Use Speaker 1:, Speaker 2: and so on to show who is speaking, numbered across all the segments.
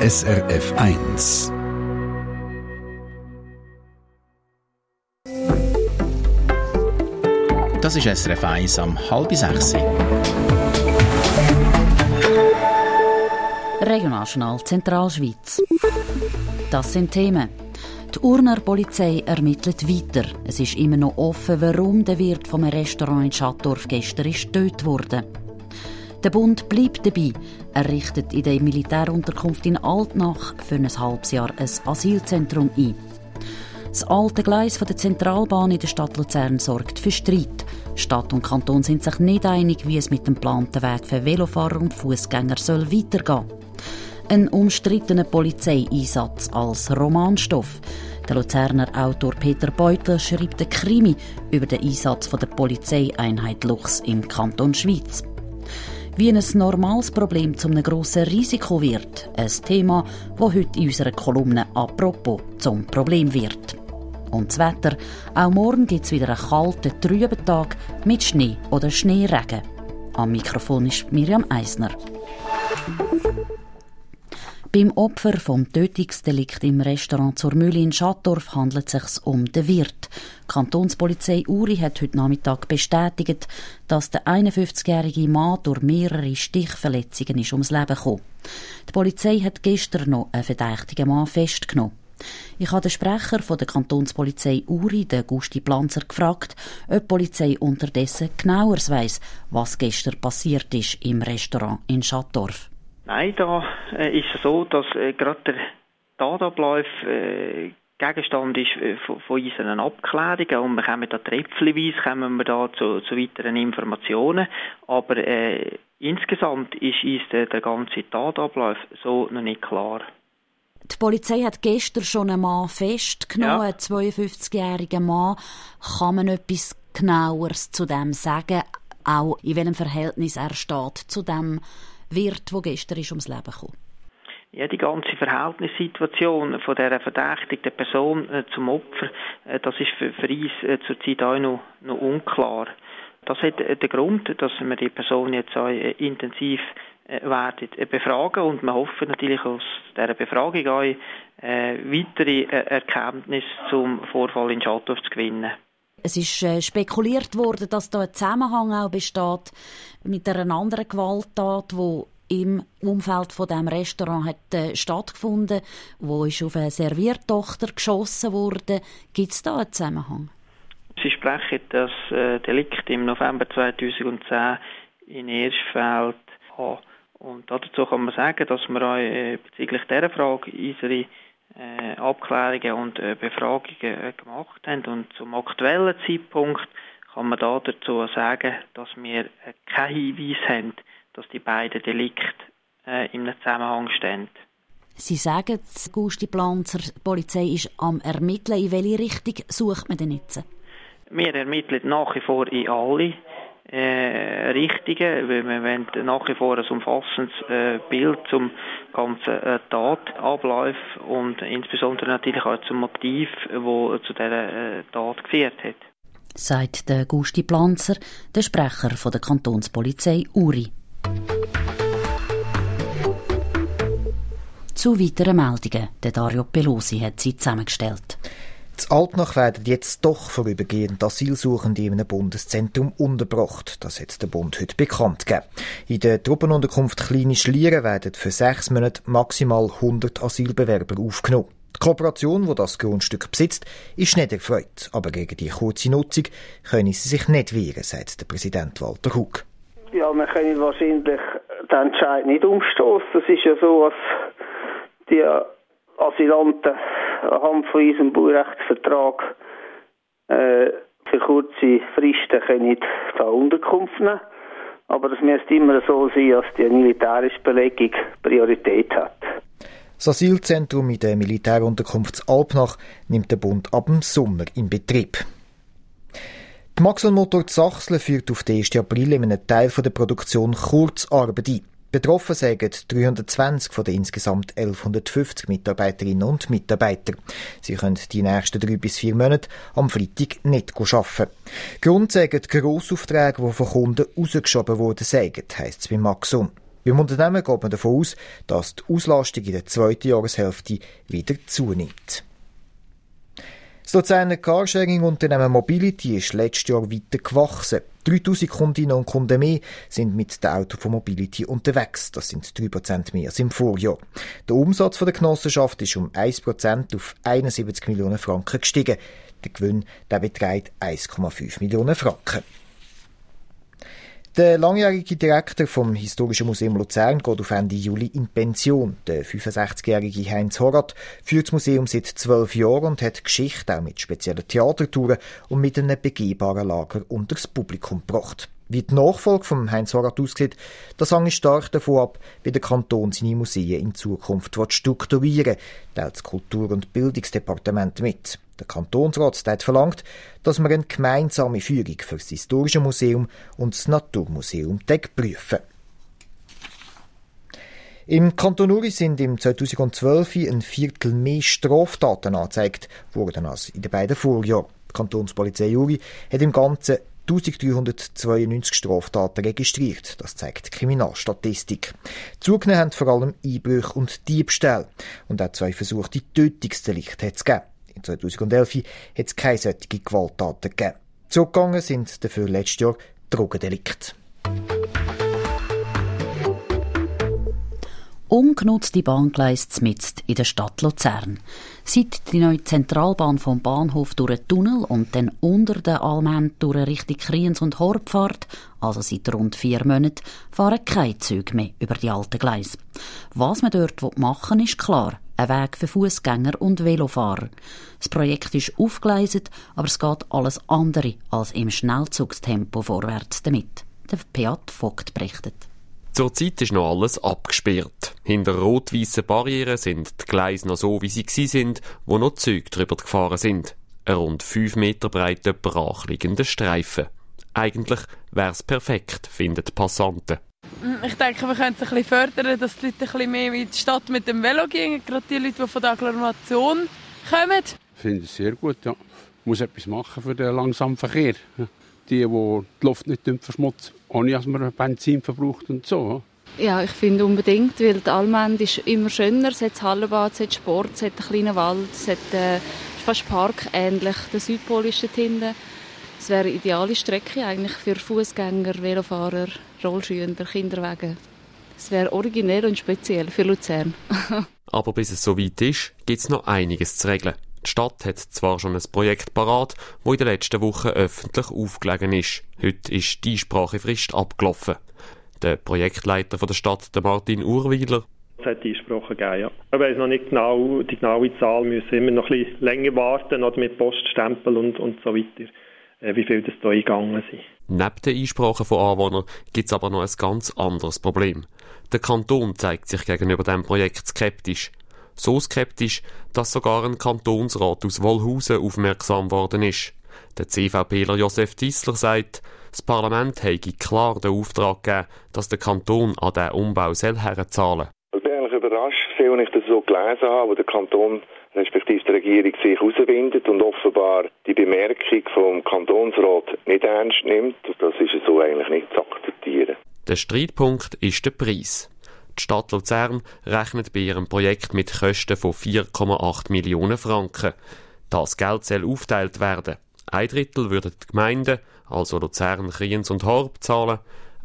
Speaker 1: SRF 1.
Speaker 2: Das ist SRF 1 am 5:30.
Speaker 3: Regionaljournal Zentralschweiz. Das sind Themen. Die Urner Polizei ermittelt weiter. Es ist immer noch offen, warum der Wirt vom Restaurant in Schattdorf gestern getötet wurde. Der Bund bleibt dabei. Er richtet in der Militärunterkunft in Altnach für ein halbes Jahr ein Asylzentrum ein. Das alte Gleis der Zentralbahn in der Stadt Luzern sorgt für Streit. Stadt und Kanton sind sich nicht einig, wie es mit dem geplanten Weg für Velofahrer und Fußgänger soll weitergehen. Ein umstrittener Polizeieinsatz als Romanstoff. Der Luzerner Autor Peter Beutler schreibt einen Krimi über den Einsatz der Polizeieinheit Luchs im Kanton Schweiz. Wie ein normales Problem zu einem grossen Risiko wird. Ein Thema, das heute in unserer Kolumne «Apropos» zum Problem wird. Und das Wetter. Auch morgen gibt es wieder einen kalten, trüben Tag mit Schnee oder Schneeregen. Am Mikrofon ist Miriam Eisner. Beim Opfer vom Tötungsdelikt im Restaurant zur Mühle in Schattdorf handelt es sich um den Wirt. Die Kantonspolizei Uri hat heute Nachmittag bestätigt, dass der 51-jährige Mann durch mehrere Stichverletzungen ums Leben gekommen ist. Die Polizei hat gestern noch einen verdächtigen Mann festgenommen. Ich habe den Sprecher von der Kantonspolizei Uri, den Gusti Planzer, gefragt, ob die Polizei unterdessen genaueres weiss, was gestern passiert ist im Restaurant in Schattdorf.
Speaker 4: Nein, da ist es so, dass gerade der Tatablauf Gegenstand ist von unseren Abklärungen und wir kommen da tröpfchenweise zu weiteren Informationen. Aber insgesamt ist uns der ganze Tatablauf so noch nicht klar.
Speaker 3: Die Polizei hat gestern schon einen Mann festgenommen, einen 52-jährigen Mann. Kann man etwas Genaueres zu dem sagen, auch in welchem Verhältnis er steht zu dem Wirt, der gestern ums Leben kam?
Speaker 4: Ja, die ganze Verhältnissituation von dieser verdächtigten Person zum Opfer, das ist für uns zurzeit auch noch unklar. Das hat den Grund, dass wir die Person jetzt auch intensiv werden befragen und wir hoffen natürlich aus dieser Befragung auch weitere Erkenntnisse zum Vorfall in Schattdorf zu gewinnen.
Speaker 3: Es ist spekuliert worden, dass da ein Zusammenhang auch besteht mit einer anderen Gewalttat, die im Umfeld von dem Restaurant hat stattgefunden, wo ist auf eine Serviertochter geschossen wurde. Gibt es da einen Zusammenhang?
Speaker 4: Sie sprechen das Delikt im November 2010 in Erstfeld an. Und dazu kann man sagen, dass wir auch bezüglich dieser Frage unsere Abklärungen und Befragungen gemacht haben. Und zum aktuellen Zeitpunkt kann man dazu sagen, dass wir keinen Hinweis haben, dass die beiden Delikte in einem Zusammenhang stehen.
Speaker 3: Sie sagen, Gusti Planzer, die Polizei ist am Ermitteln. In welche Richtung sucht man denn jetzt?
Speaker 4: Wir ermitteln nach wie vor in alle Richtungen, weil wir wollen nach wie vor ein umfassendes Bild zum ganzen Tatablauf und insbesondere natürlich auch zum Motiv, das zu dieser Tat geführt hat.
Speaker 3: Sagt der Gusti Planzer, der Sprecher von der Kantonspolizei Uri. Zu weiteren Meldungen. Der Dario Pelosi hat sie zusammengestellt.
Speaker 5: In Altnach werden jetzt doch vorübergehend Asylsuchende in einem Bundeszentrum untergebracht. Das hat der Bund heute bekannt gegeben. In der Truppenunterkunft Kleine Schlieren werden für 6 Monate maximal 100 Asylbewerber aufgenommen. Die Kooperation, die das Grundstück besitzt, ist nicht erfreut. Aber gegen die kurze Nutzung können sie sich nicht wehren, sagt der Präsident Walter Hug.
Speaker 6: Ja, wir können wahrscheinlich den Entscheid nicht umstoßen. Es ist ja so, dass die Asylanten anhand von unserem Baurechtsvertrag für kurze Fristen können da Unterkunft nehmen. Aber es müsste immer so sein, dass die militärische Belegung Priorität hat.
Speaker 5: Das Asylzentrum in der Militärunterkunft Alpnach nimmt der Bund ab dem Sommer in Betrieb. Die Maxon Motor Sachsen führt auf den 1. April in einem Teil der Produktion Kurzarbeit ein. Betroffen sind 320 von den insgesamt 1150 Mitarbeiterinnen und Mitarbeiter. Sie können die nächsten 3 bis 4 Monate am Freitag nicht arbeiten. Grund sind die Grossaufträge, die von Kunden rausgeschoben worden sind, heisst es bei Maxon. Beim Unternehmen geht man davon aus, dass die Auslastung in der zweiten Jahreshälfte wieder zunimmt. Das Luzerner Carsharing-Unternehmen Mobility ist letztes Jahr weiter gewachsen. 3000 Kundinnen und Kunden mehr sind mit dem Auto von Mobility unterwegs. Das sind 3% mehr als im Vorjahr. Der Umsatz der Genossenschaft ist um 1% auf 71 Millionen Franken gestiegen. Der Gewinn beträgt 1,5 Millionen Franken. Der langjährige Direktor vom Historischen Museum Luzern geht auf Ende Juli in Pension. Der 65-jährige Heinz Horath führt das Museum seit 12 Jahren und hat Geschichte auch mit speziellen Theatertouren und mit einem begehbaren Lager unter das Publikum gebracht. Wie die Nachfolge von Heinz Horath aussieht, das hängt stark davon ab, wie der Kanton seine Museen in Zukunft strukturieren will, teilt das Kultur- und Bildungsdepartement mit. Der Kantonsrat hat verlangt, dass wir eine gemeinsame Führung für das Historische Museum und das Naturmuseum prüfen. Im Kanton Uri sind im 2012 ein Viertel mehr Straftaten angezeigt worden als in den beiden Vorjahren. Die Kantonspolizei Uri hat im Ganzen 1392 Straftaten registriert. Das zeigt die Kriminalstatistik. Zugenommen haben vor allem Einbrüche und Diebstähle. Und auch 2 versuchte Tötungsdelikte hat es gegeben. In 2011 hat es keine solchen Gewalttaten gegeben. Zurückgegangen sind dafür letztes Jahr Drogendelikte.
Speaker 3: Ungenutzte Bahngleise mitten in der Stadt Luzern. Seit die neue Zentralbahn vom Bahnhof durch den Tunnel und dann unter den Almend durch Richtung Kriens und Horb fährt, also seit rund 4 Monaten, fahren keine Züge mehr über die alten Gleise. Was man dort machen will, ist klar. Ein Weg für Fußgänger und Velofahrer. Das Projekt ist aufgegleist, aber es geht alles andere als im Schnellzugstempo vorwärts damit. Der Beat Vogt berichtet.
Speaker 7: Zurzeit ist noch alles abgesperrt. Hinter rot-weißen Barrieren sind die Gleise noch so, wie sie sind, wo noch Züge drüber gefahren sind. Ein rund 5 Meter breiter, brachliegender Streifen. Eigentlich wäre es perfekt, finden die Passanten.
Speaker 8: Ich denke, wir können es ein bisschen fördern, dass die Leute ein bisschen mehr in die Stadt mit dem Velo gehen, gerade die Leute, die von der Agglomeration kommen.
Speaker 9: Ich finde es sehr gut, ja. Muss etwas machen für den langsamen Verkehr. Die die Luft nicht verschmutzen, ohne dass man Benzin verbraucht und so.
Speaker 10: Ja, ich finde unbedingt, weil die Almend ist immer schöner. Es hat das Hallenbad, es hat Sport, es hat einen kleinen Wald, es hat fast parkähnlich. Der Südpol ist dort hinten. Es wäre eine ideale Strecke eigentlich für Fußgänger, Velofahrer, Rollschüler, Kinderwagen. Es wäre originell und speziell für Luzern.
Speaker 7: Aber bis es so weit ist, gibt es noch einiges zu regeln. Die Stadt hat zwar schon ein Projekt parat, das in den letzten Wochen öffentlich aufgelegen ist. Heute ist die Einsprachefrist abgelaufen. Der Projektleiter der Stadt, der Martin Urwiler.
Speaker 11: Es hat Einsprachen gegeben, ja. Ich weiss noch nicht genau, die genaue Zahl, müssen immer noch ein bisschen länger warten, oder mit Poststempel und so weiter, wie viel das da eingegangen sind.
Speaker 7: Neben den Einsprachen von Anwohnern gibt es aber noch ein ganz anderes Problem. Der Kanton zeigt sich gegenüber diesem Projekt skeptisch. So skeptisch, dass sogar ein Kantonsrat aus Wolhusen aufmerksam worden ist. Der CVPler Josef Tissler sagt, das Parlament habe klar den Auftrag gegeben, dass der Kanton an diesen Umbau herzahlen soll.
Speaker 12: Ich bin eigentlich überrascht, als ich das so gelesen habe, wo der Kanton respektive die Regierung sich herauswindet und offenbar die Bemerkung vom Kantonsrat nicht ernst nimmt. Das ist so eigentlich nicht zu akzeptieren.
Speaker 7: Der Streitpunkt ist der Preis. Die Stadt Luzern rechnet bei ihrem Projekt mit Kosten von 4,8 Millionen Franken. Das Geld soll aufgeteilt werden. 1/3 würden die Gemeinden, also Luzern, Kriens und Horb, zahlen,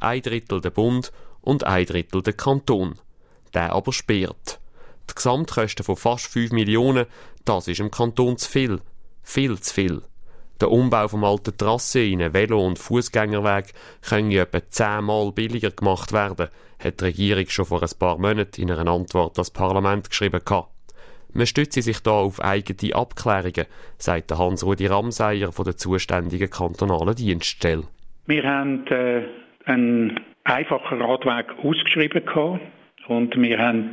Speaker 7: 1/3 der Bund und 1/3 der Kanton. Der aber sperrt. Die Gesamtkosten von fast 5 Millionen, das ist im Kanton zu viel. Viel zu viel. Der Umbau vom alten Trasse in einen Velo- und Fußgängerweg kann etwa 10-mal billiger gemacht werden, hat die Regierung schon vor ein paar Monaten in einer Antwort ans Parlament geschrieben. Man stütze sich da auf eigene Abklärungen, sagt Hans-Rudi Ramseyer von der zuständigen kantonalen Dienststelle.
Speaker 13: Wir haben einen einfachen Radweg ausgeschrieben und wir haben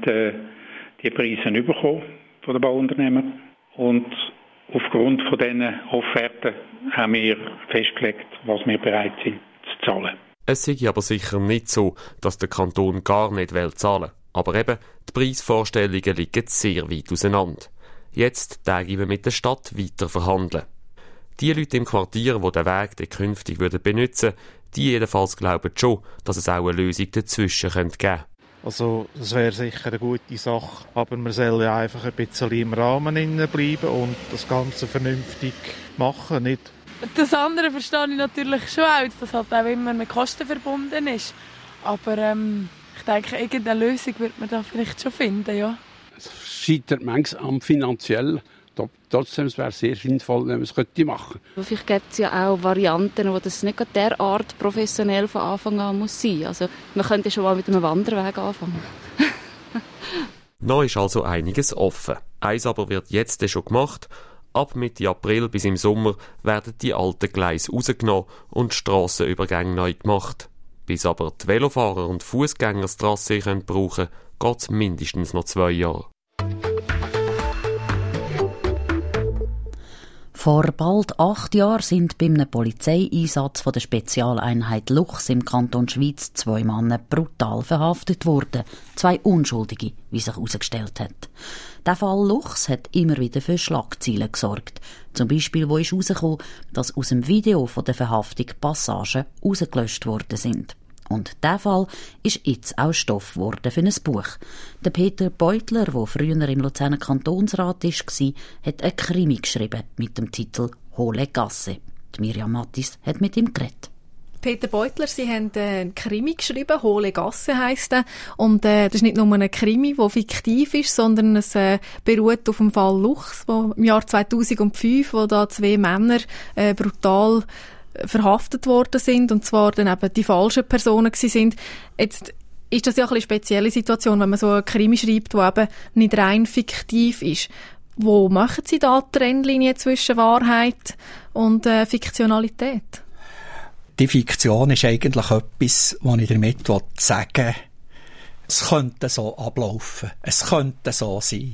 Speaker 13: die Preise bekommen von den Bauunternehmern. Und aufgrund von diesen Offerten haben wir festgelegt, was wir bereit sind zu zahlen.
Speaker 7: Es sei aber sicher nicht so, dass der Kanton gar nicht zahlen will. Aber eben, die Preisvorstellungen liegen sehr weit auseinander. Jetzt tägen wir mit der Stadt weiter verhandeln. Die Leute im Quartier, die den Weg künftig benutzen würden, die jedenfalls glauben schon, dass es auch eine Lösung dazwischen geben könnte.
Speaker 14: Also das wäre sicher eine gute Sache, aber man soll ja einfach ein bisschen im Rahmen bleiben und das Ganze vernünftig machen, nicht?
Speaker 8: Das andere verstehe ich natürlich schon auch, dass das halt auch immer mit Kosten verbunden ist. Aber ich denke, irgendeine Lösung wird man da vielleicht schon finden, ja.
Speaker 9: Es scheitert manchmal am Finanziellen. Trotzdem wäre es sehr sinnvoll, wenn man es machen könnte.
Speaker 10: Vielleicht gibt es ja auch Varianten, wo das nicht derart professionell von Anfang an muss sein. Also man könnte schon mal mit einem Wanderweg anfangen.
Speaker 7: Noch ist also einiges offen. Eins aber wird jetzt schon gemacht. Ab Mitte April bis im Sommer werden die alten Gleise rausgenommen und Strassenübergänge neu gemacht. Bis aber die Velofahrer und Fußgänger das Trassee brauchen können, geht es mindestens noch 2 Jahre.
Speaker 3: Vor bald 8 Jahren sind bei einem Polizeieinsatz von der Spezialeinheit Luchs im Kanton Schwyz 2 Männer brutal verhaftet worden. 2 Unschuldige, wie sich herausgestellt hat. Der Fall Luchs hat immer wieder für Schlagzeilen gesorgt. Zum Beispiel, wo ist herausgekommen, dass aus dem Video von der Verhaftung Passagen rausgelöscht worden sind. Und dieser Fall ist jetzt auch Stoff geworden für ein Buch. Der Peter Beutler, der früher im Luzerner Kantonsrat war, hat ein Krimi geschrieben mit dem Titel «Hohle Gasse». Die Mirjam Mattis hat mit ihm geredet.
Speaker 15: Peter Beutler, Sie haben einen Krimi geschrieben, «Hohle Gasse» heisst er. Und das ist nicht nur ein Krimi, der fiktiv ist, sondern es beruht auf dem Fall Luchs, wo im Jahr 2005, wo da 2 Männer brutal verhaftet worden sind, und zwar dann eben die falschen Personen gewesen sind. Jetzt ist das ja ein bisschen eine spezielle Situation, wenn man so einen Krimi schreibt, der eben nicht rein fiktiv ist. Wo machen Sie da die Trennlinie zwischen Wahrheit und Fiktionalität?
Speaker 16: Die Fiktion ist eigentlich etwas, was ich damit sagen will, es könnte so ablaufen, es könnte so sein.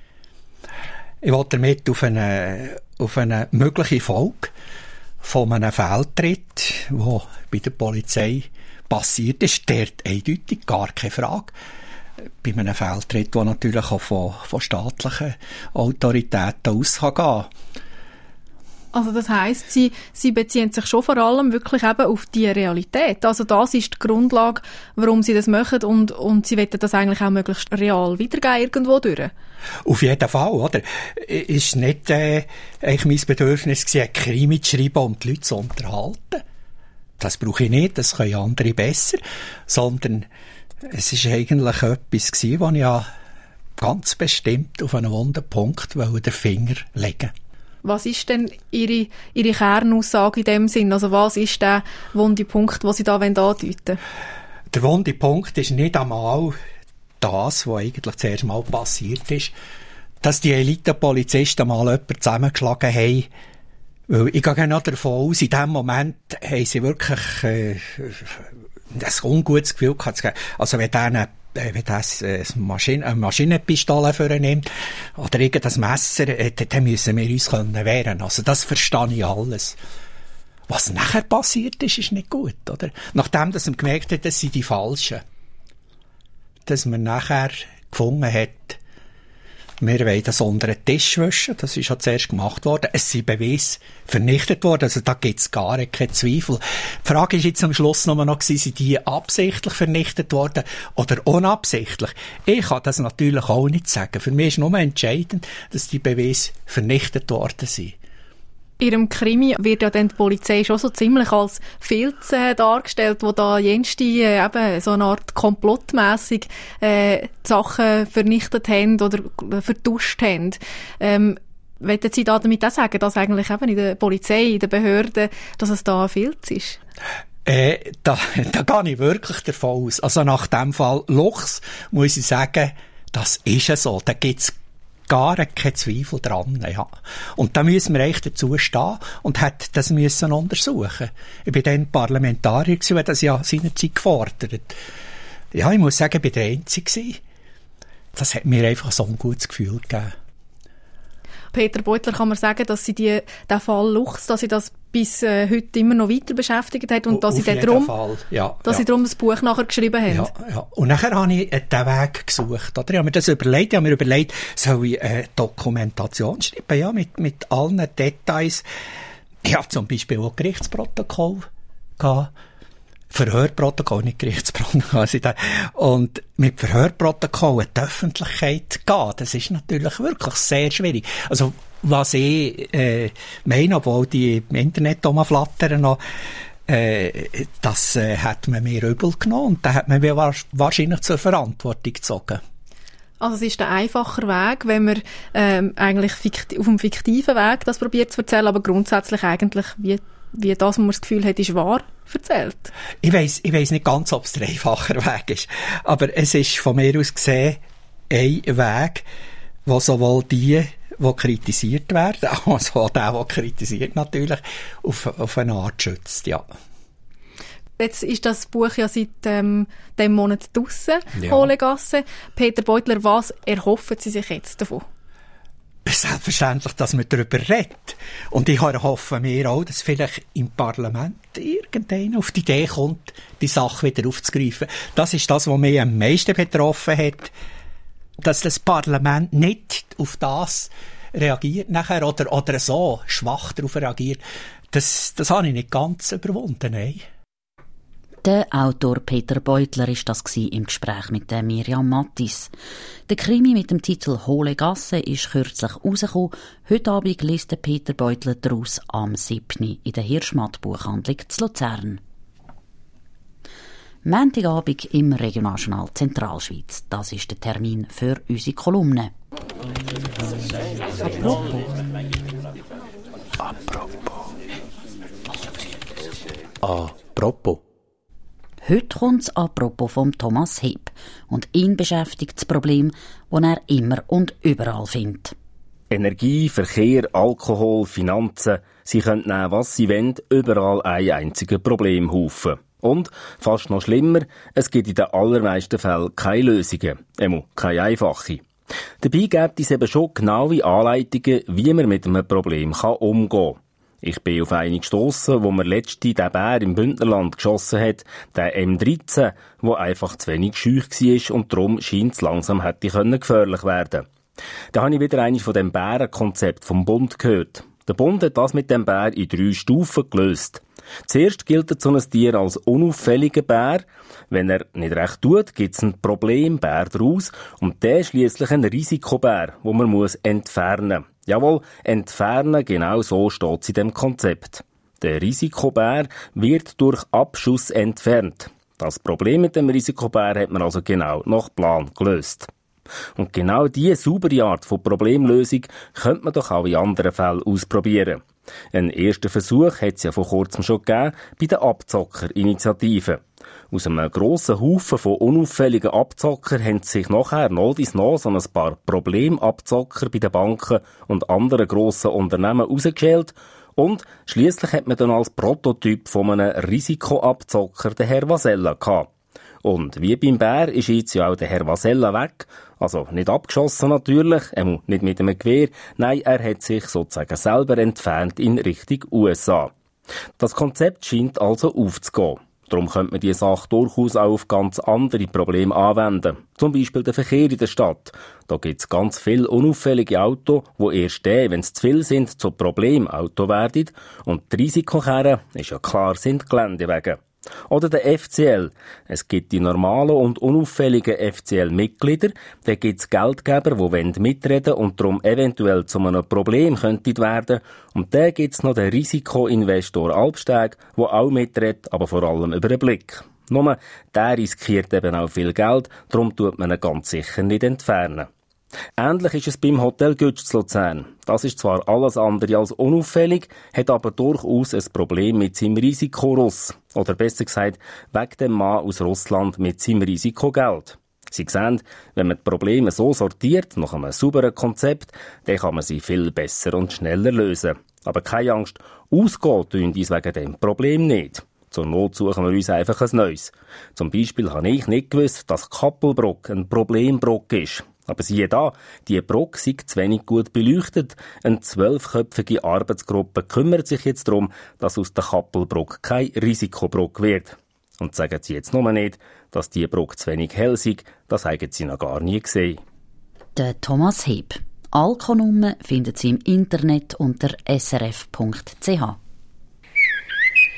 Speaker 16: Ich will damit auf eine mögliche Folge von einem Fehltritt, der bei der Polizei passiert ist, dort eindeutig, gar keine Frage. Bei einem Fehltritt, der natürlich auch von staatlichen Autoritäten ausgehen kann.
Speaker 15: Also das heisst, Sie beziehen sich schon vor allem wirklich eben auf die Realität. Also das ist die Grundlage, warum Sie das machen, und Sie wollen das eigentlich auch möglichst real wiedergeben irgendwo durch.
Speaker 16: Auf jeden Fall, oder? Ist nicht eigentlich mein Bedürfnis gewesen, ein Krimi zu schreiben und die Leute zu unterhalten. Das brauche ich nicht, das können andere besser. Sondern es ist eigentlich etwas gewesen, wo ich ja ganz bestimmt auf einen wunden Punkt den Finger legen.
Speaker 15: Was ist denn Ihre Kernaussage in dem Sinn? Also was ist der wunde Punkt, den Sie da andeuten wollen?
Speaker 16: Der wunde Punkt ist nicht einmal das, was eigentlich zuerst mal passiert ist, dass die Elite-Polizisten mal jemanden zusammengeschlagen haben. Weil ich gehe noch davon aus, in dem Moment haben sie wirklich ein ungutes Gefühl gehabt. Also wenn eine Maschinenpistole vornimmt oder irgendein Messer, dann müssen wir uns wehren können. Also das verstehe ich alles. Was nachher passiert ist, ist nicht gut, oder? Nachdem dass man gemerkt hat, das sind die Falschen. Dass man nachher gefunden hat, wir wollen das unter den Tisch wischen. Das ist ja zuerst gemacht worden. Es sind Beweise vernichtet worden. Also da gibt es gar keinen Zweifel. Die Frage ist jetzt am Schluss noch sind die absichtlich vernichtet worden oder unabsichtlich? Ich kann das natürlich auch nicht sagen. Für mich ist nur entscheidend, dass die Beweise vernichtet worden sind.
Speaker 15: In Ihrem Krimi wird ja dann die Polizei schon so ziemlich als Filz dargestellt, wo da jenste eben so eine Art komplottmässig Sachen vernichtet haben oder vertuscht haben. Wollen Sie da damit auch sagen, dass eigentlich eben in der Polizei, in den Behörden, dass es da ein Filz ist?
Speaker 16: Da gehe ich wirklich davon aus. Also nach dem Fall Luchs muss ich sagen, das ist ja so. Da gibt's gar keinen Zweifel dran, ja. Und da müssen wir echt dazu stehen und hat das müssen untersuchen. Ich bin dann Parlamentarier gewesen, das ja seinerzeit gefordert. Ja, ich muss sagen, ich bin der Einzige. Das hat mir einfach so ein gutes Gefühl gegeben.
Speaker 15: Peter Beutler, kann man sagen, dass Sie den Fall Luchs, dass Sie das bis heute immer noch weiter beschäftigt hat und dass Sie darum das Buch nachher geschrieben haben?
Speaker 16: Ja. Und nachher habe ich den Weg gesucht. Oder? Ich habe mir das überlegt. Ich habe mir überlegt, soll ich eine Dokumentation schreiben? Ja, mit allen Details. Ich habe zum Beispiel auch Gerichtsprotokoll gehabt. Verhörprotokoll, nicht Gerichtsprotokoll. Und mit Verhörprotokoll in die Öffentlichkeit gehen, das ist natürlich wirklich sehr schwierig. Also, was ich meine, obwohl die im Internet flattern noch, das hat man mir übel genommen und da hat man mir wahrscheinlich zur Verantwortung gezogen.
Speaker 15: Also es ist der einfache Weg, wenn man eigentlich auf dem fiktiven Weg das probiert zu erzählen, aber grundsätzlich eigentlich wie das, was man das Gefühl hat, ist wahr, erzählt. Ich weiss nicht ganz, ob es der einfache Weg ist, aber es ist von mir aus gesehen ein Weg, wo sowohl die kritisiert werden, also auch der kritisiert natürlich, auf eine Art schützt, ja. Jetzt ist das Buch ja seit dem Monat draussen, ja. Hohle Gasse. Peter Beutler, was erhoffen Sie sich jetzt davon? Selbstverständlich, dass man darüber redet. Und ich hoffe mir auch, dass vielleicht im Parlament irgendeiner auf die Idee kommt, die Sache wieder aufzugreifen. Das ist das, was mich am meisten betroffen hat, dass das Parlament nicht auf das reagiert nachher oder so schwach darauf reagiert. Das habe ich nicht ganz überwunden, nein.
Speaker 3: Der Autor Peter Beutler war das im Gespräch mit der Miriam Mattis. Der Krimi mit dem Titel «Hohle Gasse» ist kürzlich rausgekommen. Heute Abend liest der Peter Beutler daraus am 7. in der Hirschmatt-Buchhandlung zu Luzern. Montagabend im Regionaljournal Zentralschweiz. Das ist der Termin für unsere Kolumne.
Speaker 2: Apropos.
Speaker 3: Heute kommt das Apropos vom Thomas Heb. Und ihn beschäftigt das Problem, das er immer und überall findet.
Speaker 17: Energie, Verkehr, Alkohol, Finanzen. Sie können nehmen, was sie wollen, überall einen einzigen Problemhaufen. Und, fast noch schlimmer, es gibt in den allermeisten Fällen keine Lösungen. Keine einfache. Dabei gibt es eben schon genaue Anleitungen, wie man mit einem Problem umgehen kann. Ich bin auf einen gestossen, wo mir letztens den Bär im Bündnerland geschossen hat, der M13, der einfach zu wenig scheu war und darum scheint es langsam hätte gefährlich werden. Da habe ich wieder eines von dem Bärenkonzept vom Bund gehört. Der Bund hat das mit dem Bär in 3 Stufen gelöst. Zuerst gilt so ein Tier als unauffälliger Bär. Wenn er nicht recht tut, gibt es einen Problembär daraus und der schliesslich ein Risikobär, wo man entfernen muss. Jawohl, entfernen, genau so steht es in dem Konzept. Der Risikobär wird durch Abschuss entfernt. Das Problem mit dem Risikobär hat man also genau nach Plan gelöst. Und genau diese saubere Art von Problemlösung könnte man doch auch in anderen Fällen ausprobieren. Einen ersten Versuch hat es ja vor kurzem schon gegeben bei der Abzocker-Initiative. Aus einem grossen Haufen von unauffälligen Abzockern haben sich nachher noch so ein paar Problemabzocker bei den Banken und anderen grossen Unternehmen rausgeschält und schliesslich hat man dann als Prototyp von einem Risikoabzocker den Herr Vasella gehabt. Und wie beim Bär ist jetzt ja auch der Herr Vasella weg. Also nicht abgeschossen natürlich, nicht mit einem Gewehr. Nein, er hat sich sozusagen selber entfernt in Richtung USA. Das Konzept scheint also aufzugehen. Darum könnte man diese Sache durchaus auch auf ganz andere Probleme anwenden. Zum Beispiel den Verkehr in der Stadt. Da gibt es ganz viele unauffällige Autos, die erst dann, wenn sie zu viel sind, zu Problemauto werden. Und die Risikokehren, ist ja klar, sind Geländewege. Oder der FCL. Es gibt die normalen und unauffälligen FCL-Mitglieder. Dann gibt es Geldgeber, die mitreden wollen und darum eventuell zu einem Problem könnten werden. Und dann gibt es noch den Risikoinvestor Albsteg, der auch mitredet, aber vor allem über den Blick. Nur, der riskiert eben auch viel Geld, darum tut man ihn ganz sicher nicht entfernen. Ähnlich ist es beim Hotel Gütsch zu Luzern. Das ist zwar alles andere als unauffällig, hat aber durchaus ein Problem mit seinem Risikoruss. Oder besser gesagt, wegen dem Mann aus Russland mit seinem Risikogeld. Sie sehen, wenn man die Probleme so sortiert, nach einem sauberen Konzept, dann kann man sie viel besser und schneller lösen. Aber keine Angst, ausgehen tun uns wegen dem Problem nicht. Zur Not suchen wir uns einfach ein neues. Zum Beispiel habe ich nicht gewusst, dass Kappelbrock ein Problembrock ist. Aber siehe da, die Brocke sei zu wenig gut beleuchtet. Eine 12-köpfige Arbeitsgruppe kümmert sich jetzt darum, dass aus der Kappelbrock kein Risikobrock wird. Und sagen Sie jetzt nur nicht, dass die Brocke zu wenig hell sei, das haben Sie noch gar nie gesehen.
Speaker 3: Der Thomas Heb. Alle Kolumnen finden Sie im Internet unter srf.ch.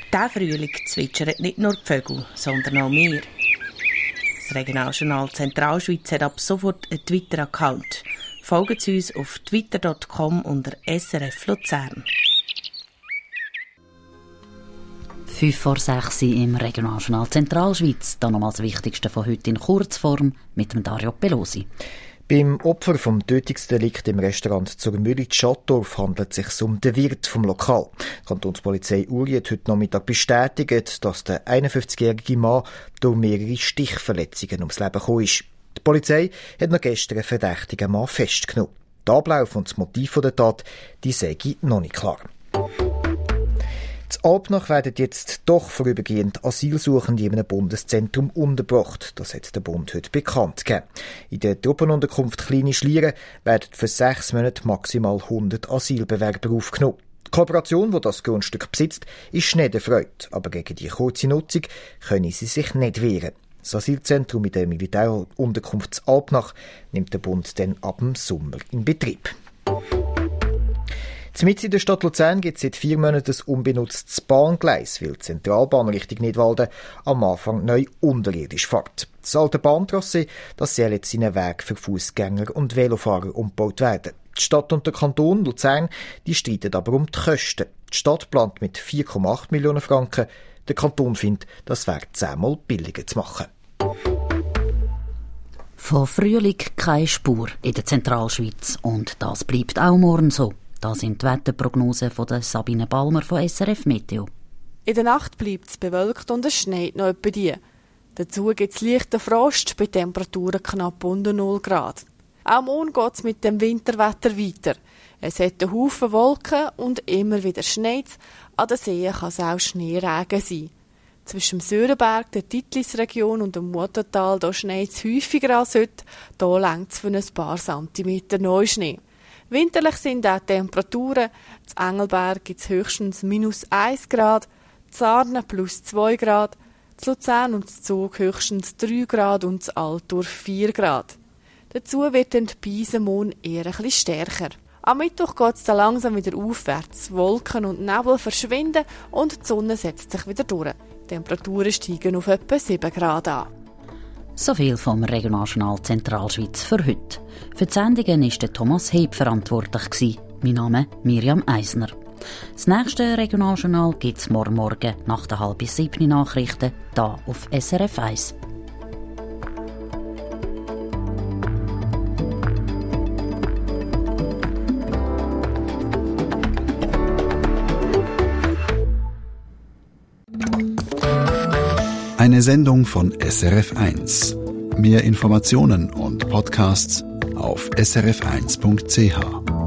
Speaker 18: Dieser Frühling zwitschern nicht nur die Vögel, sondern auch wir. Das Regionaljournal Zentralschweiz hat ab sofort einen Twitter-Account. Folgen Sie uns auf twitter.com unter SRF Luzern.
Speaker 3: 5:06 im Regionaljournal Zentralschweiz. Dann nochmals das Wichtigste von heute in Kurzform mit dem Dario Pelosi.
Speaker 5: Beim Opfer vom Tötungsdelikt im Restaurant zur Mühle in Schattdorf handelt es sich um den Wirt vom Lokal. Die Kantonspolizei Uri hat heute Nachmittag bestätigt, dass der 51-jährige Mann durch mehrere Stichverletzungen ums Leben gekommen ist. Die Polizei hat noch gestern einen verdächtigen Mann festgenommen. Der Ablauf und das Motiv der Tat, die sei noch nicht klar. In Alpnach werden jetzt doch vorübergehend Asylsuchende in einem Bundeszentrum untergebracht. Das hat der Bund heute bekannt gegeben. In der Truppenunterkunft Kleine Schlieren werden für 6 Monate maximal 100 Asylbewerber aufgenommen. Die Kooperation, die das Grundstück besitzt, ist nicht erfreut, aber gegen die kurze Nutzung können sie sich nicht wehren. Das Asylzentrum in der Militärunterkunft Alpnach nimmt der Bund dann ab dem Sommer in Betrieb. Mitten in der Stadt Luzern gibt es seit 4 Monaten ein unbenutztes Bahngleis, weil die Zentralbahn Richtung Nidwalden am Anfang neu unterirdisch fährt. Das alte Bahntrassee, das soll jetzt seinen Weg für Fußgänger und Velofahrer umgebaut werden. Die Stadt und der Kanton Luzern, die streiten aber um die Kosten. Die Stadt plant mit 4,8 Millionen Franken. Der Kanton findet, das wäre 10-mal billiger zu machen.
Speaker 3: Von Frühling keine Spur in der Zentralschweiz. Und das bleibt auch morgen so. Das sind die Wetterprognosen von der Sabine Balmer von SRF Meteo.
Speaker 19: In der Nacht bleibt es bewölkt und es schneit noch etwa die. Dazu gibt es leichten Frost bei Temperaturen knapp unter 0 Grad. Auch morgen geht es mit dem Winterwetter weiter. Es hat einen Haufen Wolken und immer wieder schneit. An den Seen kann es auch Schneeregen sein. Zwischen dem Sörenberg, der Titlisregion und dem Muttertal schneit es häufiger als heute. Hier reicht es für ein paar Zentimeter Neuschnee. Winterlich sind auch die Temperaturen. In Engelberg gibt es höchstens -1 Grad, in Sarnen +2 Grad, in Luzern und in Zug höchstens 3 Grad und in Altdorf 4 Grad. Dazu wird dann die Beise morgen eher ein bisschen stärker. Am Mittwoch geht es dann langsam wieder aufwärts. Wolken und Nebel verschwinden und die Sonne setzt sich wieder durch. Die Temperaturen steigen auf etwa 7 Grad an.
Speaker 3: So viel vom Regionaljournal Zentralschweiz für heute. Für die Sendungen war der Thomas Heb verantwortlich. Mein Name Miriam Eisner. Das nächste Regionaljournal gibt es morgen nach der 6:30 Nachrichten hier auf SRF 1.
Speaker 1: Eine Sendung von SRF 1. Mehr Informationen und Podcasts auf srf1.ch.